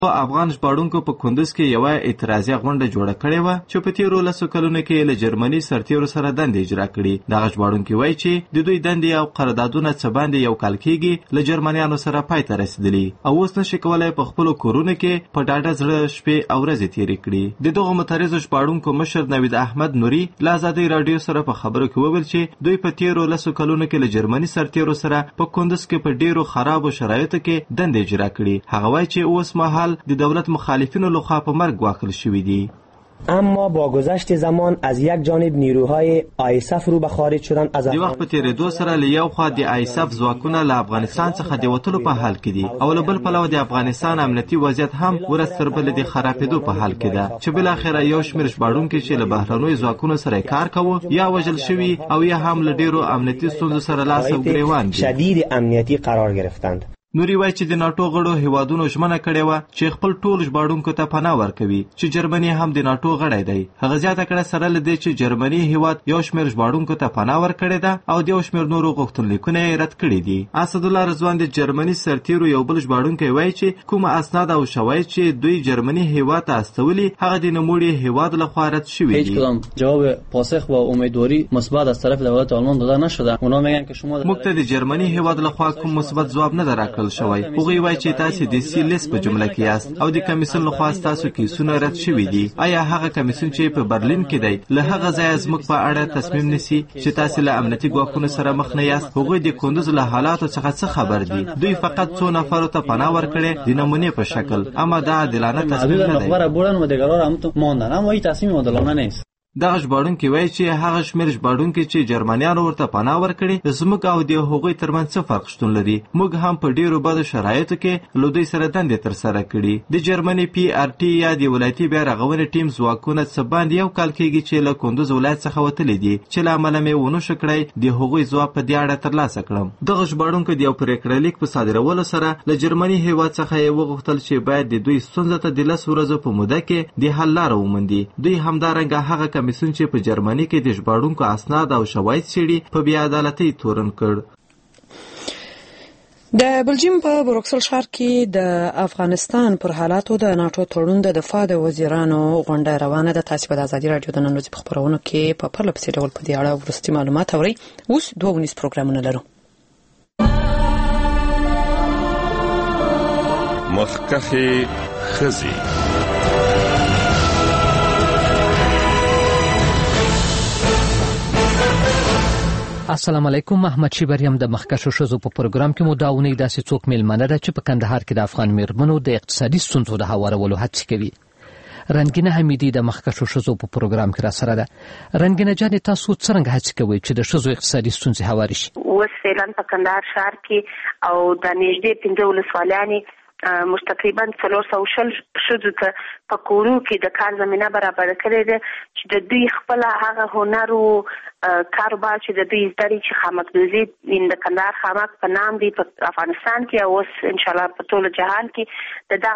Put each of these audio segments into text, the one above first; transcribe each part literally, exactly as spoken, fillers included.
افغان ژباړونکو په کندوز کې یوه اعتراضي غونډه جوړه کړې وه چې په تیرو لسو کلونو کې له جرمني سرتیرو سره دندې اجرا کړي. دغه ژباړونکي وایي چې د دوی دندې او قراردادونه څه باندې یو کال کېږي له جرمنیانو سره پای ته رسېدلي او اوس نشي کولی په خپلو کورونو کې په ډاډه زړه شپې او ورځې تېرې کړي. د دغو معترضو ژباړونکو مشر نوید احمد نوري له ازادۍ راډیو سره په خبرو کې وویل چې دوی په تیرو لسو کلونو کې له جرمني سرتیرو سره په کندوز کې په ډېرو خرابو شرایطو کې دندې اجرا کړي. هغه وایي چې اوس مهال د دولت مخالفینو لخوا په مرګ واقع شوي دي. اما با گذشت زمان از یک جانب نیروهای آیسف رو به خارج شدن از افغانستان. د وخت په تیریدو سره له یو خوا د آیسف ځواکونه له افغانستان څخه د وتلو په حال کې دي او له بل پلوه د افغانستان امنیتي وضعیت هم ورځ تر بلې د خرابېدو په حال کې ده چې بالاخره یو شمېر ژباړونکي چې له بهرنیو ځواکونو سره کار کوي یا وژل شوي او یا هم له ډېرو امنیتي ستونزو سره لاس او ګریوان دي. شدید امنیتي قرار گرفتند. نوري وایي چې د ناټو غړو هیوادونو ژمنه کړې وه چې خپل ټول ژباړونکو ته پناه ورکوي چې جرمني هم د ناټو غړی دی. هغه زیاته کړه سره له دې چې جرمني هیواد یو شمېر ژباړونکو ته پناه ورکړې ده او د یو شمېر نورو غوښتنلیکونه یې رد کړي دي. اسدالله رضوان د جرمني سرتیرو یو بل ژباړونکی وایي چې کوم اسناد او شواهد چې دوی جرمني هیواد ته استولي هغه د نوموړي هیواد لخوا رد شوي دي. هیچ کدام جواب پاسخ و امیدواری مثبت از طرف دولت آلمان داده نشده. اونا میگن که شما موږ ته د جرمني هیواد لخوا کوم مثبت ځواب نه راکړل شوی. هغوی وایي چې تاسو د سی لیس په جمله کې یاست او د کمیسیون لخوا تاسو کیسونه رد شوي دي. آیا هغه کمیسیون چې په برلین کې دی له هغه ځایه زموږ په اړه تصمیم نیسي چې تاسو له امنیتي ګواښونو سره مخ نه یاست؟ هغوی د کندوز له حالاتو څخه څه خبر دي؟ دوی فقط څو نفرو ته پناه ورکړې د نمونې په شکل، اما دا عادلانه تصمیم نه دی. اما این تصمیم عادلانه نیست. دغه ژباړونکي وایي چې هغه شمېر ژباړونکي چې جرمنیانو ورته پناه ورکړي زموږ او د هغوی ترمنځ څه فرق شتون لري. موږ هم په ډېرو بدو شرایطو کې له دوی سره دندې ترسره کړي. د جرمني پی ار ټي یا د ولایتي بیا رغونې ټیم ځواکونه څه باندې یو کال کېږي چې له کندوز ولایت څخه وتلي دي چې له امله مې ونشو کړی د هغوی ځواب په دې اړه ترلاسه کړم. دغه ژباړونکي د یو پرېکړه لیک په صادرولو سره له جرمني هېواد څخه یې وغوښتل چې باید د دوی ستونزه ته د لس ورځو په موده کې د حل لاره وموندي. دوی همدارنګه هغه کمیسیون چې په جرمني کې د ژباړونکو اسناد او شواهد څېړي په بې عدالتۍ تورن کړ. د بلجیم په بروکسل ښار کې د افغانستان پر حالاتو د ناټو تړون د دفاع د وزیرانو غونډه روانه ده. تاسو په ازادي راډیو د نن ورځې په خبرونو کې په پرله پسې ډول په دې اړه وروستي معلومات اورئ. اوس دوه ونیز پروګرامونه لرو. مخکښې ښځې. السلام علیکم. محمد شیبریم د مخکښو ښځو په پروګرام کې مو دا اونۍ داسې څوک میلمنه ده چې په کندهار کې د افغان میرمنو د اقتصادي ستونزو د هوارولو هڅې کوي. رنګینه حمیدي د مخکښو ښځو په پروګرام کې راسره ده. رنګینه جانې تاسو څرنګه هڅې کوئ چې د ښځو اقتصادي ستونزې هوارې شي؟ اوس فعلا په کندهار ښار کې او د نږدې پنځه ولسوالیانې موږ تقریبا څلور سوه شل ښځو ته په کورو کې د کار زمینه برابره کړې ده چې د دوی خپله هغه هنر او کاروبار چې د دوی زده دي چې خامکدوزي د کندهار خامک په نام دی په افغانستان کې او اوس انشاءالله په ټول جهان کې د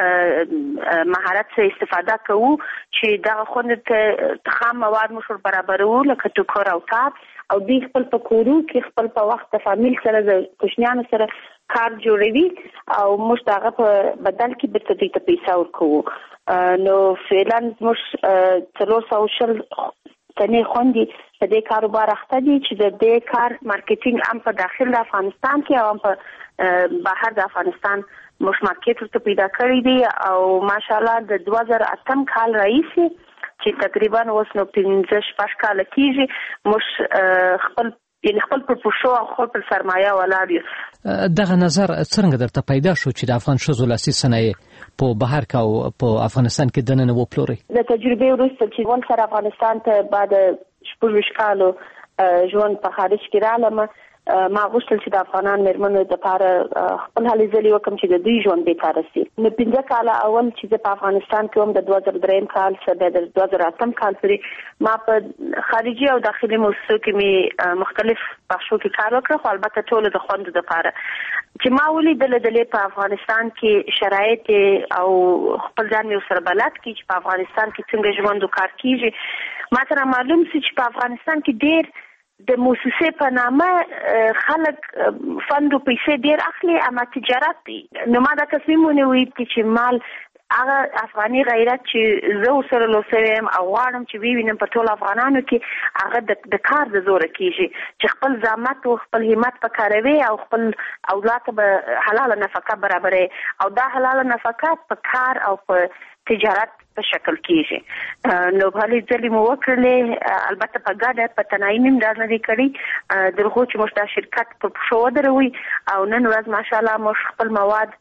دغه مهارت څخه استفاده کوو چې دغه خوندې ته خام مواد موږ برابرو لکه ټوکر او تاب او دوی خپل په کورو کې خپل په وخت د فامیل سره د کوچنیانو سره کار جوړوي او موږ د هغه په بدل کې بیرته دوی ته پیسه ورکوو. نو فعلا موږ څلور سوه شل تنې خوندې په دې کاروبار اخته دي چې د دې کار مارکیټینګ هم په داخل د افغانستان کې او هم په بهر د افغانستان موږ مارکیټ ورته پیدا کړی دی او ماشاءالله د دوه زره اتم کال راهیسې چې تقریبا اوس نو پنځه شپږ کاله کېږي موږ خپل یعنی خپل پر پوښو او خپل پر سرمایه ولاړ یو. دغه نظر څرنګه درته پیدا شو چې د افغان ښځو لاسي صنایع په بهر کې او په افغانستان کې دننه وپلورئ؟ د تجربې وروسته چې ول سره افغانستان ته بعد شپږ کالو ژوند په خارج کې رالم ما غوښتل چې د افغانان میرمنو دپاره خپل هلې ځلې وکړم چې د دوی ژوند بېکاره سي. نو پنځه کاله اول چې زه په افغانستان کې وم د دوه زره درېیم کال څخه بیا د دوه زره اتم کال پورې ما په خارجي او داخلي موسسو کې مې مختلف بخشو کې کار وکړ خو البته ټولو د خوندو دپاره چې ما ولیدل دلې په افغانستان کې شرایط او خپل ځان مې ورسره بلد کړي چې په افغانستان کې څنګه ژوند او کار کېږي. ما سره معلوم سي چې په افغانستان کې ډېر د موسسې په نامه خلک فند او پیسې ډیر اخلي، اما تجارت دی. نو ما دا تصمیم ونیوی چې مال هغه افغاني غیرت چې زه سره لوسوم او غواړم چې وینم په ټول افغانانو کې هغه د کار د زوره کیږي، چې خپل زحمت او خپل همت په کاروي او خپل اولاد به حلاله نفقه برابرې، او دا حلاله نفقه په کار او په تجارت په شکل کیږي. نو بهالي ځلې مو وکړلې، البته په ګډه په تنهایی نیم دا نه دی کړی، درغو چې موږ دا شرکت په پښو ودروي او نن ورځ ماشاءالله موږ خپل مواد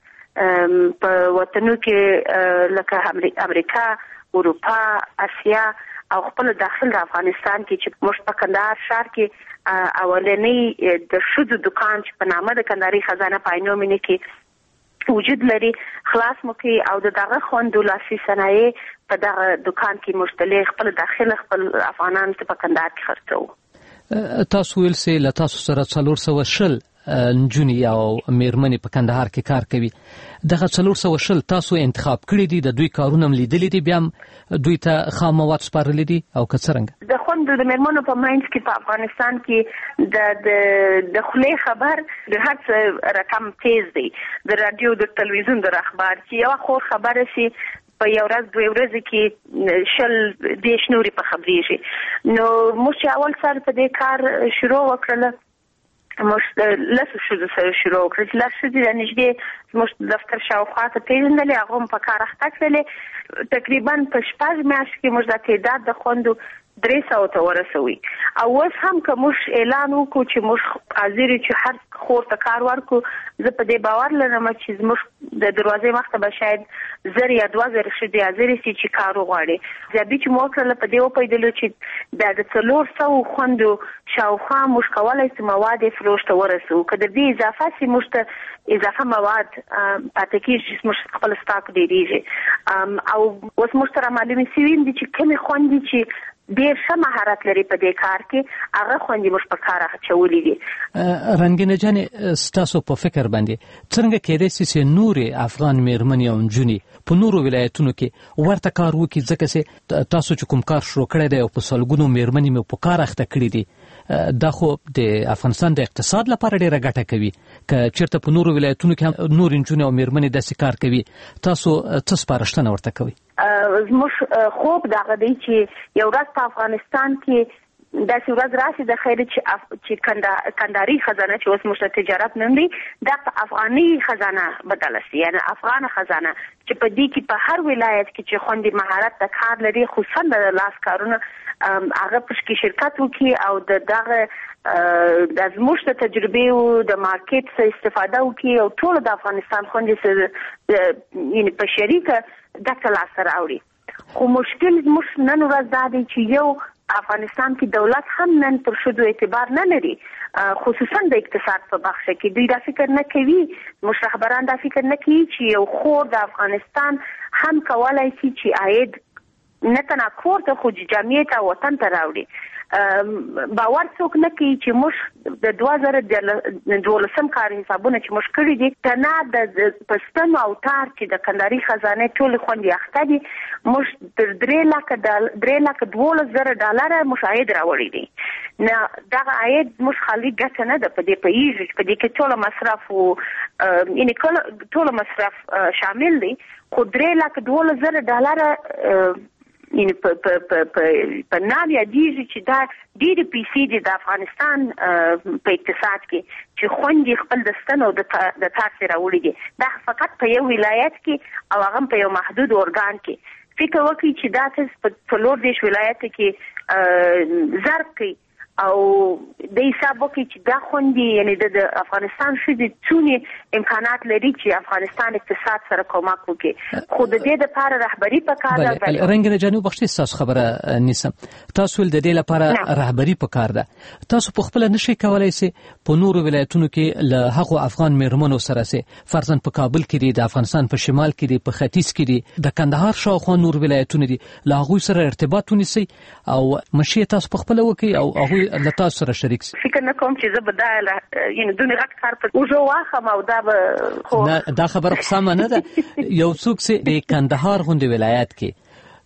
په وطنو کې لکه امریکا، اروپا، اسیا او خپل داخل د افغانستان کې چې موږ په کندهار ښار کې اولنی د شودو دکان چې په نامه د کندهاري خزانه په عینومینه کې وجود لري خلاص مو کې، او د دغه خوندو لاسي صنایع په دغه دکان کې مشتلې خپل داخل خپل افغانان ته په کندهار کې خرڅو. تاسو ویل سي له تاسو سره څلور سوه شل نجونې او میرمنې په کندهار کې کار کوي. دغه څلور سوه شل تاسو انتخاب کړي دي، د دوی کارونه هم لیدلي دي، بیا هم دوی ته خام مواد سپارلي دي او که څرنګه؟ د خوندو د میرمنو په منځ کې په افغانستان کې د د د خولې خبر د هر څه رقم تیز دی، د رادیو د تلویزیون د اخبار چې یو خور خبره سي په یو ورځ دوه ورځې کې شل دیش نوري په خبرېږي. نو موږ اول سره په دې کار شروع وکړل، موږ لاسو شو سره شروع کړل، لاسو دې نږدې موږ دفتر شاوخوا ته پیژندلې، هغه هم په کار اخته کړلې. تقریبا په شپږ میاشتې کې موږ د تعداد د خوندو درې سوه ته ورسوي، او اوس هم که موږ اعلان وکړو چې موږ حاضر یو چې هر خور ته کار ورکړو، زه په دې باور لرم چې زموږ د دروازې مخته به شاید زر یا دوه زره ښځې حاضرې سي چې کار وغواړي. ضبط چې مو وکړله په دې وپوهېدلو چې دا د څلور سوو خوندو شاوخوا موږ کولی سو مواد یې فروش ته ورسوو، که د دې اضافه سي موږ ته اضافه مواد پاتې کېږي چې موږ خپل سټاک ډېرېږي. او اوس موږ سره معلومې سوي دي چې کومې خوندې چې ډېر ښه مهارت لري په دې کار کې، هغه خوندې موږ په کار اچولي دي. رنګینه جانې، ستاسو په فکر باندې څرنګه کېدای سي چې نورې افغان میرمنې او نجونې په نورو ولایتونو کې ورته کار وکړي، ځکه چې تاسو چې کوم کار شروع کړی دی او په سلګونو میرمنې مې په کار اخته کړي دي، دا خو د افغانستان د اقتصاد لپاره ډېره ګټه کوي. که چېرته په نورو ولایتونو کې هم نور نجونې او میرمنې داسې کار کوي، تاسو څه سپارښتنه ورته کوئ؟ زموږ خوب دغه دی چې یو ورځ په افغانستان کې داسې ورځ راشي د خیر چې اف... چې کندهاري خزانه چې اوس موږ تجارت نوم دی، دا په افغاني خزانه بدله سي، یعنی افغان خزانه چې په دې کې په هر ولایت کې چې خوندې مهارت د کار لري، خصوصا د لاس کارونه هغه پشکې شرکت وکړي او د دغه د زموږ د تجربې او د مارکیټ څخه استفاده وکړي او ټول د افغانستان خوندې سره یعنی په شریکه ګټه لاسته راوړي. خو مشکل زموږ نن ورځ دا دی چې یو افغانستان کې دولت هم نن پر شدو اعتبار نه لري، خصوصا د اقتصاد په بخش کې دوی دا فکر نه کوي، موږ رهبران دا فکر نه کوي چې یو خور د افغانستان هم کولای شي چې عاید نه تنها کور ته خو جامعې ته وطن ته راوړي. باور څوک نه کوي چې موږ د دوه زره دولسم کال حسابونه چې موږ کړي دي تنها د پښتون او تار چې د کندهاري خزانه ټول خوندې اخته دي، موږ تر درې لکه درې لکه دولس زره ډالره موږ عاید راوړي دي. نه دغه عاید موږ خالي ګټه نه ده په دې پیږي، په دې کې ټول مصرف او یعنی ټول مصرف شامل دي، خو درې لکه دولس زره ډالره یعنی په په په په نام یادېږي چې دا ډېرې پیسې دي د افغانستان په اقتصاد کې چې خوندې خپل د ستن او د تار سره راوړي دي. دا فقط په یو ولایت کې او هغه په یو محدود ارګان کې. فکر وکړي چې دا څه په څلور دیش ولایت کې ضرب کوي او د حساب وکړي چې دا خوندې یعنی د افغانستان ښځې څومره امکانات لري چې افغانستان اقتصاد سره کومک وکړي، خو د دې لپاره رهبري پکار ده. رنګینه جانو بخښئ ستاسو خبره نیسم، تاسو ول د دې لپاره رهبري پکار ده. تاسو په خپل نشئ کولای سي په نورو ولایتونو کې له هغو افغان میرمنو سره سي، فرضاً په کابل کې دي، د افغانستان په شمال کې دي، په ختیځ کې دي، د کندهار شاوخوا نور ولایتونه دي، له هغوی سره ارتباط ونیسئ او مشي تاسو په خپل وکړئ او هغوی له تاسو سره شریک شي. فکر نه کوم چې زه به دا یعنی دونه غټ کار په اوجو واخم او دا به نه، دا خبره سمه نه ده. یو څوک چې د کندهار غوندې ولایت کې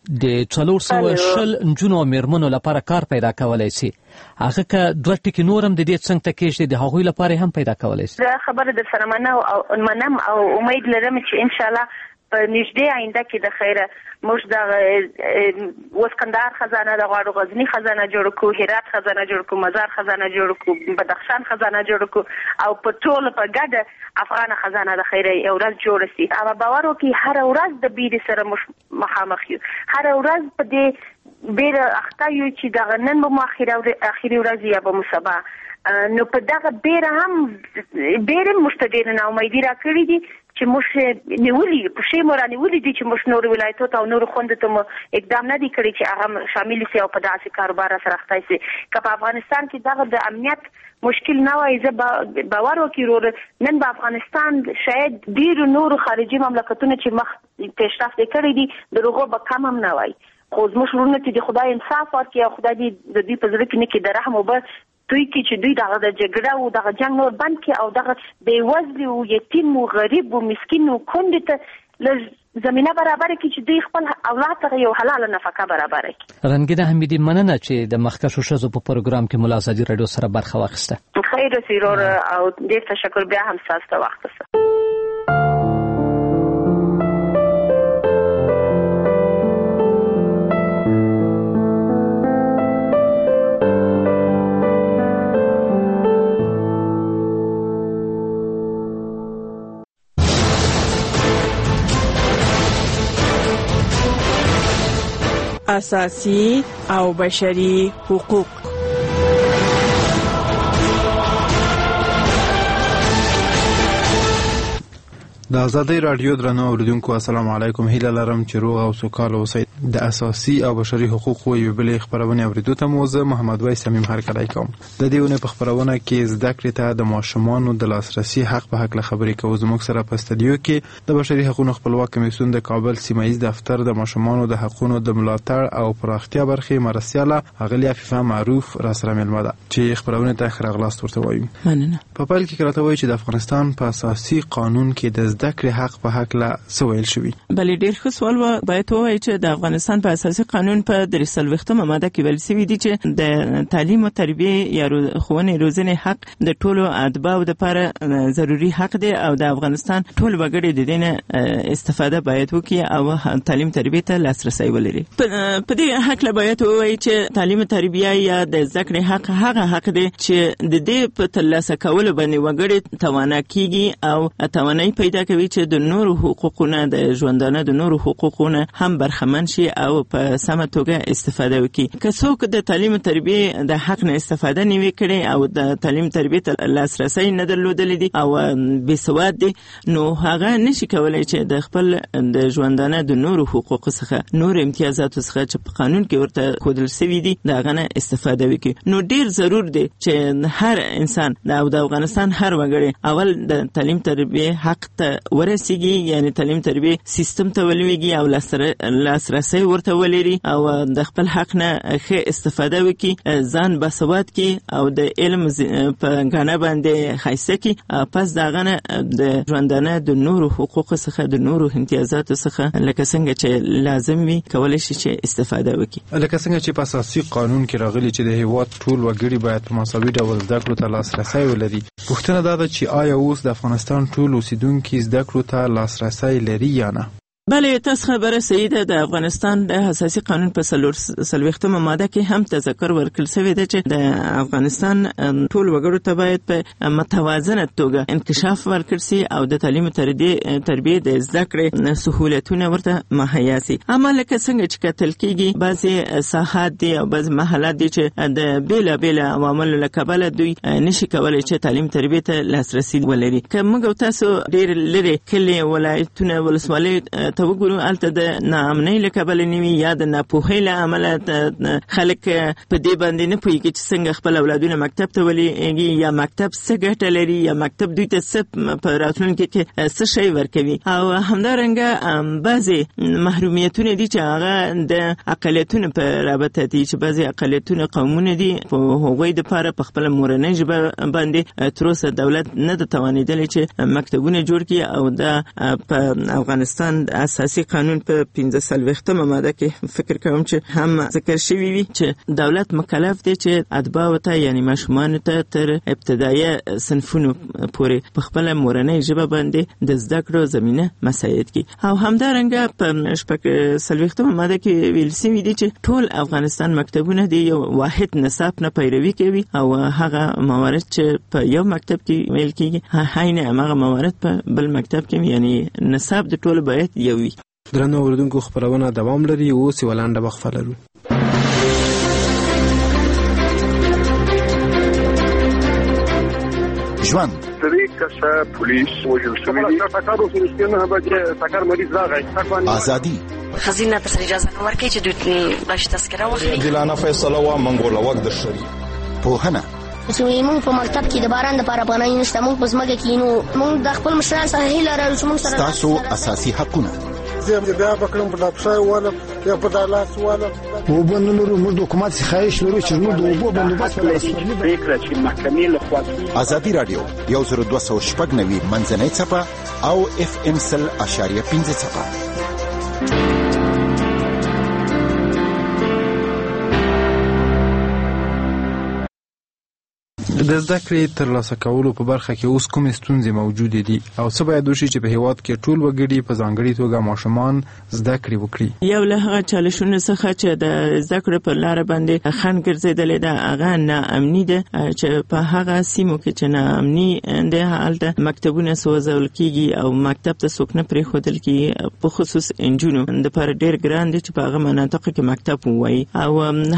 د څلور سوه شل نجونو او میرمنو لپاره کار پیدا کولی شي. هغه که دوه ټکي نور هم د دې څنګ ته کېږدي د هغوی لپاره هم پیدا کولی شي. زه خبره در سره منم او امید لرم چې انشاءالله په نږدې آینده کې د خیره موږ د وسکندار خزانه د غواړو غزنی خزانه جوړ کړو، هرات خزانه جوړ کړو، مزار خزانه جوړ کړو، بدخشان خزانه جوړ کړو او په ټول په ګډه افغان خزانه د خیره یو ورځ جوړ شي. او باور وکړئ هر ورځ د بیرې سره مخامخ یو، هر ورځ په دې بیره اخته یو چې دغه نن به مو اخري ورځ یا به مو سبا. نو په دغه بیره هم بیره موږ ته ډېره ناامیدي راکړې دي چې موږ نیولي پښې مو رانیولي دي چې موږ نورو ولایتو ته او نورو خوندو ته مو اقدام نه دي کړی چې هغه شامل شي او په داسې کاروبار سره اخته شي. که په افغانستان کې دغه د امنیت مشکل نه وای زه باور وکړم نن په افغانستان شاید ډېرو نورو خارجي مملکتونو چې مخ پیشرفت کړی دي د هغو به کم هم نه وای. خو زموږ وروڼو ته د خدای انصاف ورکړي او خدای دې د دوی په زړه کې نه کړي د رحم اوبه دوی کې چې دوی دغه د جګړه او دغه جنګ نور بند کړي او دغه بېوزلي او یتیم او غریب او مسکین او کونډې ته زمینه برابره کړي چې دوی خپل اولاد ته یو حلاله نفقه برابره کړي. رنګینه حمیدي، مننه چې د مخکښو ښځو په پروګرام کې ملا ازادي راډیو سره برخه واخیسته. خیر اوسې ورور او ډېر تشکر بیا هم ستاسو ته وخت سره. اساسی او بشري حقوق. د ازادۍ راډیو درنو اوریدونکو السلام علیکم. هیله لرم چې روغ او سوکاله اوسئ. د اساسي او بشري حقوقو یوې بلې خپرونې اوریدو ته مو زه محمد وای صمیم هرکلی کوم. د دې ونې په خپرونه کې زده کړې ته د ماشومانو د لاسرسي حق په هکله خبرې کوو. زموږ سره په استودیو کې د بشري حقوقو خپلواک کمیسیون د کابل سیمه ییز دفتر د ماشومانو د حقوقو د ملاتړ او پراختیا برخې مرستیاله اغلی عفیفه معروف را سره ملمه ده چې خپرونه ته ښه راغلاست ورته وایو. مننه. په پیل کې راته وایي چې د افغانستان په اساسي قانون کې د زده کړې حق په هکله څه ویل شوي؟ بلې ډېر ښه سوال و. باید ووایي چې د افغانستان په اساسي قانون په درې څلوېښتمه ماده کې ویل شوي دي چې د تعلیم او تربیې یا ښوونې روزنې حق د ټولو اتباعو دپاره ضروري حق دی او د افغانستان ټول وګړي د دې نه استفاده باید وکړي او تعلیم تربیې ته لاسرسی ولري. په دې هکله باید ووایي چې تعلیم او تربیه یا د زده کړې حق هغه حق دی چې د دې په ترلاسه کولو باندې وګړي توانه کیږي او توانایي پیدا کوي چې د نورو حقوقونه د ژوندانه د نورو حقوقونه هم برخمن شي او په سمه توګه استفاده وکړي. که څوک د تعلیم او تربیې د حق نه استفاده نه وي کړې او د تعلیم تربیې ته لاسرسی نه درلودلی دي او بې سواد دي نو هغه نشي کولی چې د خپل د ژوندانه د نورو حقوقو څخه نور امتیازاتو څخه چې په قانون کې ورته ښودل شوي دي د هغه نه استفاده وکړي. نو ډیر ضرور دی چې هر انسان او د افغانستان هر وګړی اول د تعلیم تربیې حق ته ورسیږي، یعنی تعلیم تربیې سیستم ته ولویږي او لاسرسی ورته ولري او د خپل حق نه ښه استفاده وکړي، ځان باسواد کړي او د علم په ګاڼه باندې ښایسته کړي. پس د هغه نه د ژوندانه د نورو حقوقو څخه د نورو امتیازاتو څخه لکه څنګه چې لازم وي کولی شي چې استفاده وکړي. لکه څنګه چې په اساسي قانون کې راغلي چې د هیواد ټول وګړي باید په مساوي ډول زده کړو ته لاسرسی ولري. پوښتنه دا ده چې آیا اوس د افغانستان ټول اوسیدونکي زده کړو ته لاسرسی لري یا نه؟ بله، تاسو خبره صحیح ده. د افغانستان د اساسي قانون په څلوېښتمه ماده کې هم تذکر ورکړل شوی دی چې د افغانستان ټول وګړو ته باید په متوازنه توګه انکشاف ورکړل شي او د تعلیم تربیې د زده کړې سهولتونه ورته مهیا شي. اما لکه څنګه چې کتل کېږي بعضې ساحات دي او بعضې محلات دي چې د بېلابېلو عواملو له کبله دوی نشي کولی چې تعلیم تربیې ته لاسرسي ولري. که موږ او تاسو ډېر لرې کلي ولایتونه ولسوالۍ ته وګورو هلته د ناامنۍ له کبله نه وي یا د ناپوهۍ له امله خلک په دې باندې نه پوهېږي چې څنګه خپل اولادونه مکتب ته ولېږي یا مکتب څه ګټه لري یا مکتب دوی ته څه په راتلونکي کې څه شی ورکوي. او همدارنګه بعضې محرومیتونه دي چې هغه د اقلیتونو په رابطه دي چې بعضې اقلیتونه قومونه دي په هغوی دپاره په خپله مورنۍ ژبه باندې تر اوسه دولت نه ده توانېدلی چې مکتبونه جوړ کړي او د په افغانستان اساسي قانون په پنځه څلوېښتمه ماده کې فکر کوم چې هم ذکر شوی وي چې دولت مکلف دی چې اتباعو ته یعنی ماشومانو ته تر ابتدایي صنفونو پورې په خپل مورنۍ ژبه باندې د زده کړو زمینه مساعد کړي. او همدارنګه په شپږ څلوېښتمه ماده کې ویل شوي دي چې ټول افغانستان مکتبونه د یو واحد نصاب نه پیروي کوي او هغه موارد چې په یو مکتب کې ویل کېږي عین هماغه موارد په بل مکتب کې یعنی نصاب د ټولو باید یو وي. درنو اوریدونکو خبرونه دوام لري. اوس یوه لنډه وقفه لرو. ژوند درې کسه پولیس وژل شوي دي. ټکر وشو نه بجې ټکر مریض راغی. ازادي خزینه تر اجازه نه ورکړي چې دوی باش تذکره واخلي. عادلانه فیصله وا منګول وخت د شری پوهنه چې موږ په مکتب کې د باران د پاره پناه نشته. موږ په ځمکه کې نو موږ د خپل مشران سره هیله لرو چې موږ سره تاسو اساسي حقونه زه بیا بکرم په دپسای والا یا په دالاس والا وبنلو موږ د حکومت څخه خواهش لرو چې موږ د اوبو بندوبست ولرو. فکر چې محکمې له خوا ازادي رادیو یو زر دوه سوه شپږ نوي منځنۍ څپه او اف ام سل اشاریه پنځه څپه. د زده کړې ترلاسه کولو په برخه کې اوس کومې ستونزې موجودې دي او څه باید وشي چې په هیواد کې ټول وګړي په ځانګړې توګه ماشومان زده کړې وکړي؟ یو له هغه چالشونو څخه چې د زده کړې په لاره باندې خنډ ګرځېدلې ده هغه ناامني ده چې په هغه سیمو کې چې ناامني ده هلته مکتبونه سوځول کېږي او مکتب ته څوک نه پرېښودل کېږي. په خصوص نجونو دپاره ډېر ګران دي چې په هغه مناطقو کې مکتب ووایي. او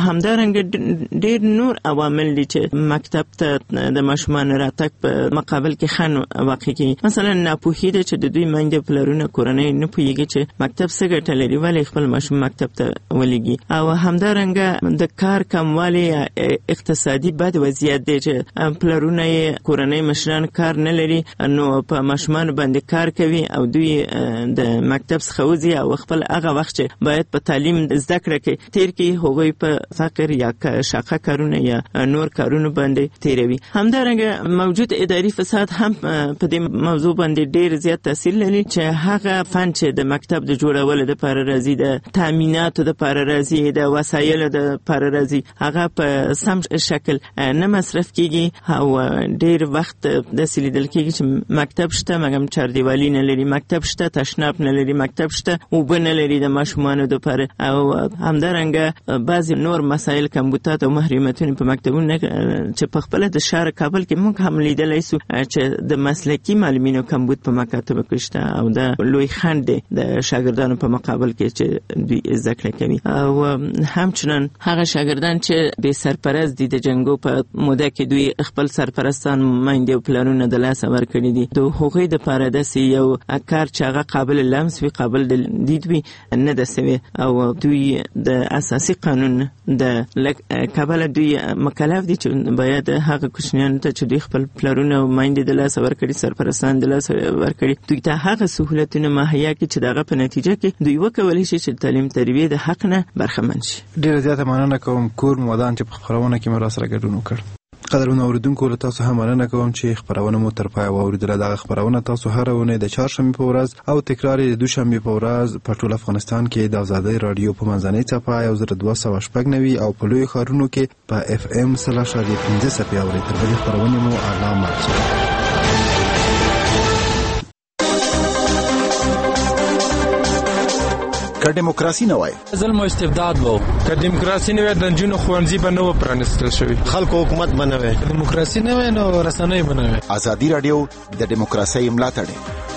همدارنګه ډېر نور عوامل دي چې مکتب ته د ماشومان راتګ په مقابل کې خنډ واقع کیږي. مثلا ناپوهي ده چې د دوی میندې پلرونه کورنۍ نه پوهیږي چې مکتب څه ګټه لري ولې خپل ماشوم مکتب ته ولېږي. او همدارنګه د کار کموالی اقتصادي بد وضعیت دی چې پلرونه کورنۍ مشران کار نه لري نو په ماشومان باندې کار کوي او دوی د مکتب څخه وځي او خپل هغه وخت چې باید په تعلیم زده کړه کې تیر کې هغوی په فقر یا شاقه کارونه یا نور کارونه باندې تیروي. همدارنګه موجود اداري فساد هم په دې موضوع باندې ډېر زیات تاثیر لري چې هغه فن چې د مکتب د جوړولو دپاره راځي د تامیناتو دپاره راځي د وسایلو دپاره راځي هغه په سم شکل نه مصرف کیږي او ډېر وخت داسې لیدل کیږي چې مکتب شته مګم چاردیوالي نه لري، مکتب شته تشناب نه لري، مکتب شته اوبه نه لري د ماشومانو دپاره. او همدارنګه بعضې نور مسایل کمبودات او محرومیتونه په مکتبونو چې په خپله د ښار کابل کې موږ هم لیدلی سو چې د مسلکي معلمینو کمبود په مکاتبو کې شته او دا لوی خنډ دی د شاګردانو په مقابل کې چې دوی زده کړه کوي. او همچنان هغه شاګردان چې بې سرپرست دي د جنګو په موده کې دوی خپل سرپرستان میندې او پلرونه د لاسه ورکړي دي د هغوی دپاره داسې یو کار چې هغه قابل لمس وي قابل د دید وي نه ده سوی او دوی د اساسي قانون د کابل دوی مکلف دي چې باید هغه کوچنیانو ته چې دوی خپل پلرونه او میندې د لاسه ورکړي سرپرستان د لاسه ورکړي دوی ته هغه سهولتونه مهیا کړي چې د هغه په نتیجه کې دوی وکولی شي چې تعلیم تربیې د حق نه برخمن شي. ډېره زیاته مننه کوم کور مودان چې په خپرونه کې مې راسره ګډون وکړ. قدرمنو اوریدونکو له تاسو هم مننه کوم چې خبرونه مو تر پایه واوریدله. دغه خبرونه تاسو هره اونۍ د چهارشنبې په ورځ او تکرار یې د دوشنبې په ورځ په ټول افغانستان کې د ازادۍ راډیو په منځنۍ څپه یو زر دوه سوه شپږ نوي او په لویو ښارونو کې په اف ام سل اشاریه پنځه څپې اورئ. تر بلې خپرونې مو اعلی مات. که دیموکراسي نه وای ظلم او استبداد وو، که دیموکراسي نه وای د نجونو ښوونځي به نه و پرانیستل شوي، خلکو حکومت به نه وای، دیموکراسي نه وای نو رسنۍ به نه وای. ازادي راډیو د دیموکراسۍ ملاتړ